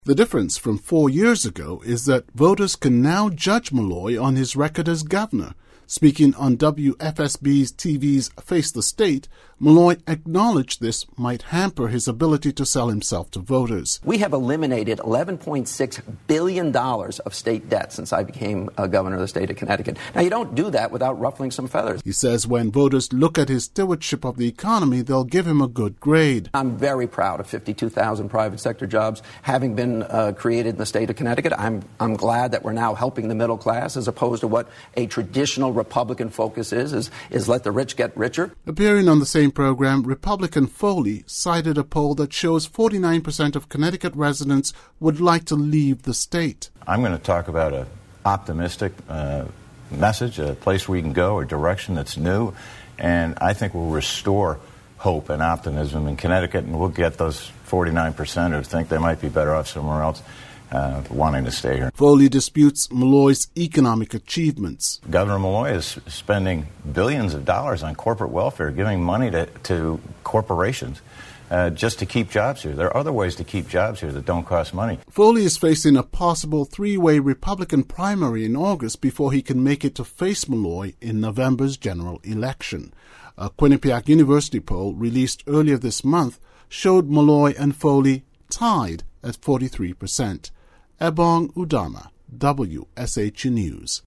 The difference from 4 years ago is that voters can now judge Malloy on his record as governor. Speaking on WFSB TV's Face the State, Malloy acknowledged this might hamper his ability to sell himself to voters. We have eliminated $11.6 billion of state debt since I became governor of the state of Connecticut. Now, you don't do that without ruffling some feathers. He says when voters look at his stewardship of the economy, they'll give him a good grade. I'm very proud of 52,000 private sector jobs having been created in the state of Connecticut. I'm glad that we're now helping the middle class as opposed to what a traditional Republican focus is let the rich get richer. Appearing on the same program, Republican Foley cited a poll that shows 49% of Connecticut residents would like to leave the state. I'm going to talk about an optimistic message, a place where we can go, a direction that's new, and I think will restore hope and optimism in Connecticut, and we'll get those 49% who think they might be better off somewhere else wanting to stay here. Foley disputes Malloy's economic achievements. Governor Malloy is spending billions of dollars on corporate welfare, giving money to corporations just to keep jobs here. There are other ways to keep jobs here that don't cost money. Foley is facing a possible three-way Republican primary in August before he can make it to face Malloy in November's general election. A Quinnipiac University poll released earlier this month showed Malloy and Foley tied at 43%. Ebong Udama, WSHU News.